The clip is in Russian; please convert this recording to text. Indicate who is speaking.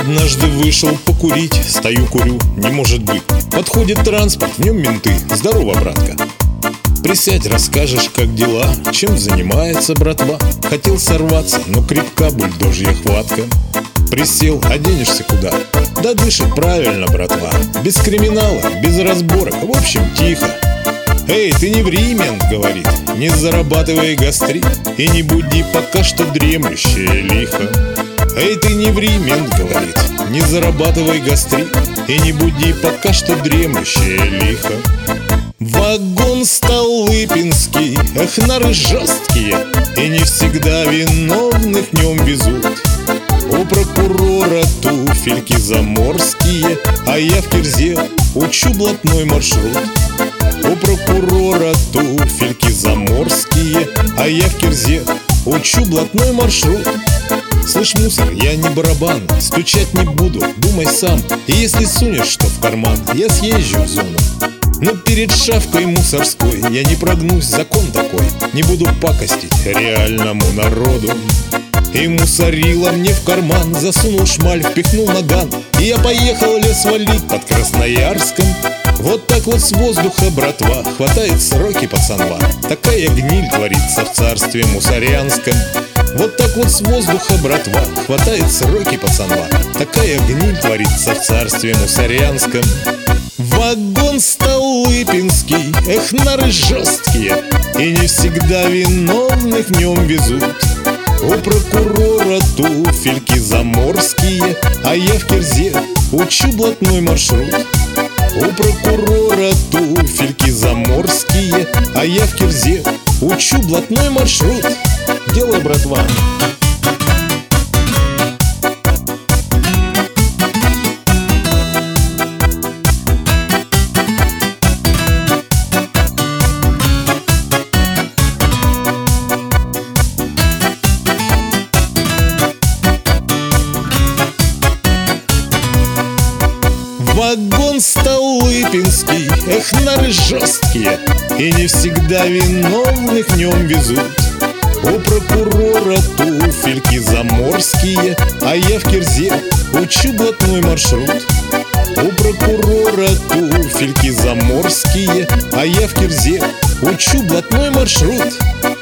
Speaker 1: Однажды вышел покурить, стою курю, не может быть. Подходит транспорт, в нем менты. Здорово, братка. Присядь, расскажешь, как дела, чем занимается братва. Хотел сорваться, но крепка бульдожья хватка. Присел, а денешься куда? Да дышит правильно, братва. Без криминала, без разборок, в общем, тихо. «Эй, ты не ври, мент, — говорит, — не зарабатывай гастрит и не буди пока что дремлющее лихо». «Эй, ты не ври, мент, — говорит, — не зарабатывай гастрит и не буди пока что дремлющее лихо». Вагон Столыпинский, эх, нары жесткие, и не всегда виновных в нем везут. У прокурора туфельки заморские, а я в кирзе учу блатной маршрут. У прокурора туфельки заморские, а я в кирзе учу блатной маршрут. Слышь, мусор, я не барабан, стучать не буду, думай сам. И если сунешь что в карман, я съезжу в зону. Но перед шавкой мусорской я не прогнусь, закон такой. Не буду пакостить реальному народу. И мусорила мне в карман засунул шмаль, впихнул наган, и я поехал лес валить под Красноярском. Вот так вот с воздуха, братва, хватает сроки пацанва. Такая гниль творится в царстве мусорянском. Вот так вот с воздуха, братва, хватает сроки пацанва. Такая гниль творится в царстве мусорянском. Вагон Столыпинский, эх, нары жесткие, и не всегда виновных в нем везут. У прокурора туфельки заморские, а я в кирзе учу блатной маршрут. У прокурора туфельки заморские, а я в кирзе учу блатной маршрут. Делай, братва. Вагон Столыпинский, эх, нары жесткие, и не всегда виновных в нем везут. У прокурора туфельки заморские, а я в кирзе учу блатной маршрут. У прокурора туфельки заморские, а я в кирзе учу блатной маршрут.